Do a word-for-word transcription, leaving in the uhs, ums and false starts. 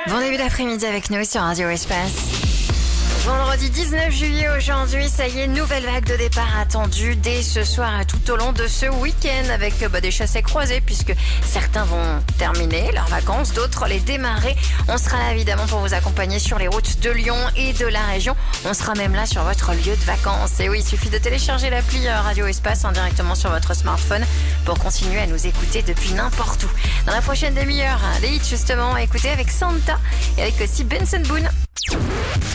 Bon début d'après-midi avec nous sur Radio Espace. Vendredi dix-neuf juillet aujourd'hui, ça y est, nouvelle vague de départ attendue dès ce soir et tout au long de ce week-end avec bah, des chassés croisés puisque certains vont terminer leurs vacances, d'autres les démarrer. On sera là évidemment pour vous accompagner sur les routes de Lyon et de la région. On sera même là sur votre lieu de vacances. Et oui, il suffit de télécharger l'appli Radio Espace hein, directement sur votre smartphone pour continuer à nous écouter depuis n'importe où. Dans la prochaine demi-heure, les hits justement à écouter avec Santa et avec aussi Benson Boone.